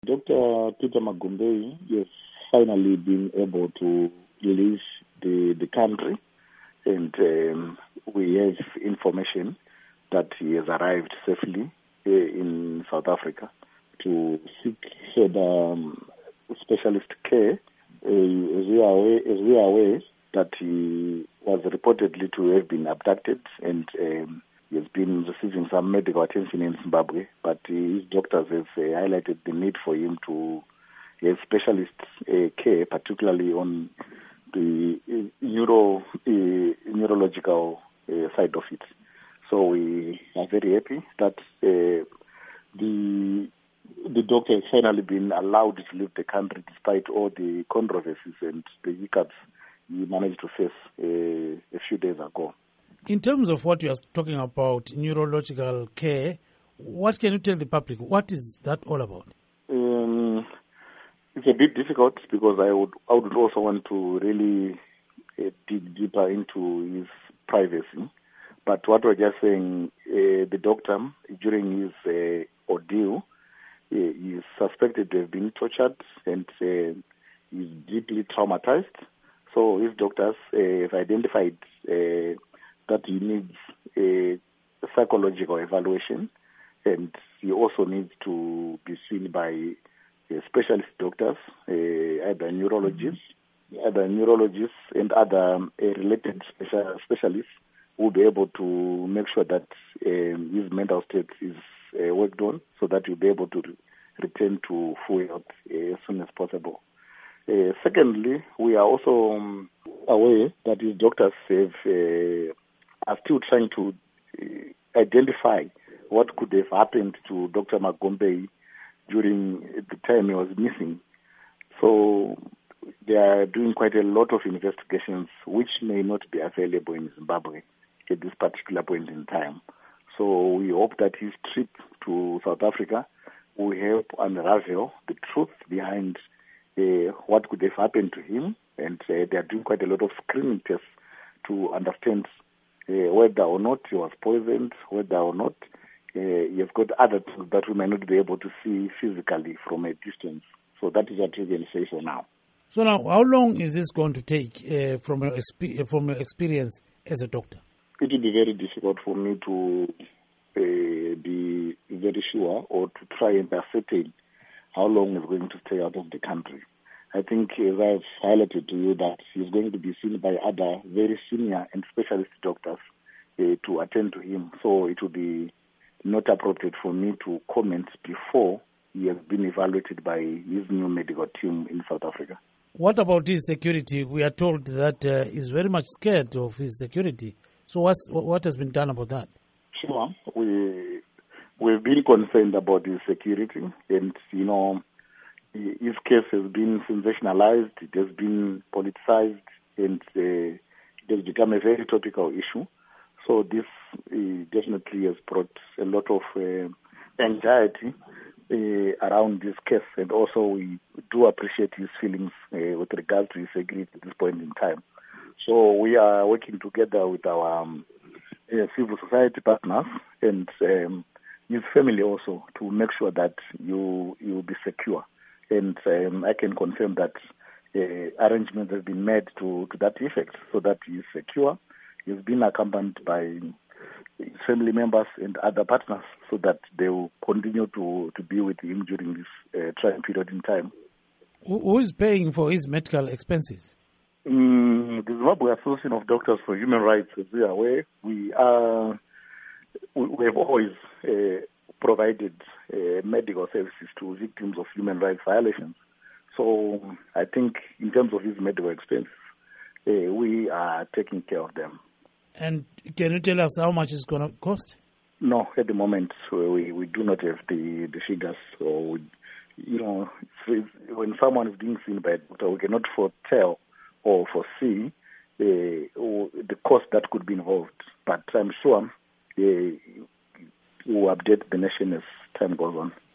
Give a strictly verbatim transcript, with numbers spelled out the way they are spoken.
Doctor Peter Magumbeyi has finally been able to leave the, the country, and um, we have information that he has arrived safely uh, in South Africa to seek further um, specialist care. Uh, as, we are aware, as we are aware that he was reportedly to have been abducted, and um, he has been receiving some medical attention in Zimbabwe, but uh, his doctors have uh, highlighted the need for him to have specialist uh, care, particularly on the uh, neuro, uh, neurological uh, side of it. So we are very happy that uh, the the doctor has finally been allowed to leave the country despite all the controversies and the hiccups he managed to face uh, a few days ago. In terms of what you are talking about, neurological care, what can you tell the public? What is that all about? Um, it's a bit difficult because I would I would also want to really uh, dig deeper into his privacy. But what we're just saying, uh, the doctor, during his uh, ordeal, uh, is suspected to have been tortured and uh, is deeply traumatized. So his doctors uh, have identified uh, that he needs a psychological evaluation, and he also needs to be seen by uh, specialist doctors, uh, either neurologists, other neurologists and other um, uh, related special, specialists who will be able to make sure that um, his mental state is uh, worked on so that he'll be able to re- return to full health uh, as soon as possible. Uh, secondly, we are also um, aware that his doctors have uh, are still trying to uh, identify what could have happened to Doctor Magumbeyi during the time he was missing. So they are doing quite a lot of investigations which may not be available in Zimbabwe at this particular point in time. So we hope that his trip to South Africa will help unravel the truth behind uh, what could have happened to him, and uh, they are doing quite a lot of screening tests to understand uh, whether or not he was poisoned, whether or not uh, he has got other things that we may not be able to see physically from a distance. So that is what we can say for now. So now, how long is this going to take uh, from your exp- from your experience as a doctor? It will be very difficult for me to uh, be very sure or to try and ascertain how long he's going to stay out of the country. I think, as I've highlighted to you, that he's going to be seen by other very senior and specialist doctors uh, to attend to him. So it will be not appropriate for me to comment before he has been evaluated by his new medical team in South Africa. What about his security? We are told that uh, he's very much scared of his security. So what's, what has been done about that? Sure. We, we've been concerned about his security, and, you know, his case has been sensationalized, it has been politicized, and uh, it has become a very topical issue. So this uh, definitely has brought a lot of uh, anxiety uh, around this case, and also we do appreciate his feelings uh, with regard to his security at this point in time. So we are working together with our um, uh, civil society partners and um, his family also to make sure that you you will be secure. And um, I can confirm that uh, arrangements have been made to, to that effect so that he is secure. He has been accompanied by his family members and other partners so that they will continue to, to be with him during this uh, trying period in time. Who is paying for his medical expenses? Mm, the Zimbabwe Association of Doctors for Human Rights, as we are aware, we, are, we, we have always uh, provided uh, medical services to victims of human rights violations. So I think in terms of his medical expenses, uh, we are taking care of them. And can you tell us how much it's going to cost? No, at the moment we, we do not have the, the figures. So, we, you know, when someone is being seen by a doctor, we cannot foretell or foresee uh, or the cost that could be involved. But I'm sure uh, we'll update the nation as time goes on.